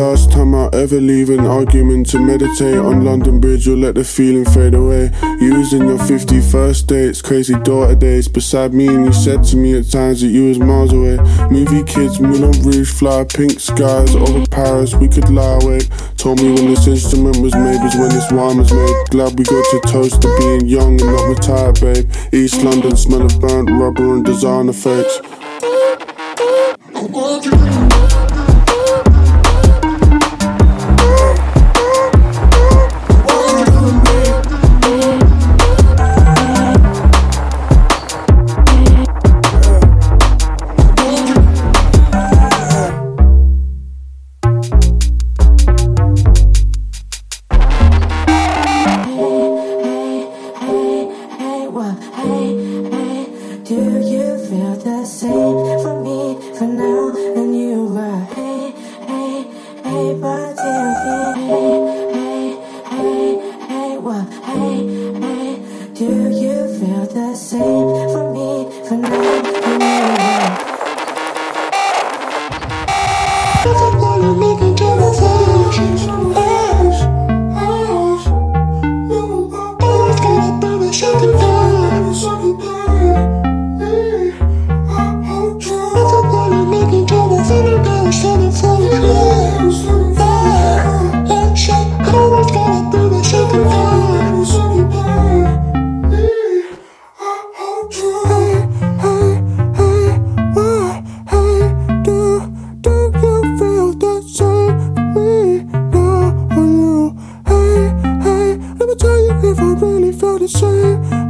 last time I'll ever leave an argument to meditate on London Bridge or let the feeling fade away. You was in your 51st dates, crazy daughter days beside me, and you said to me at times that you was miles away. Movie kids, Moulin Rouge, fly, pink skies over Paris, we could lie awake. Told me when this instrument was made was when this wine was made. Glad we got to toast to being young and not retired, babe. East London, smell of burnt rubber and designer fakes. Do you feel the same for me for now? And you were but do you feel the same for me for now? And you were if I really felt the same.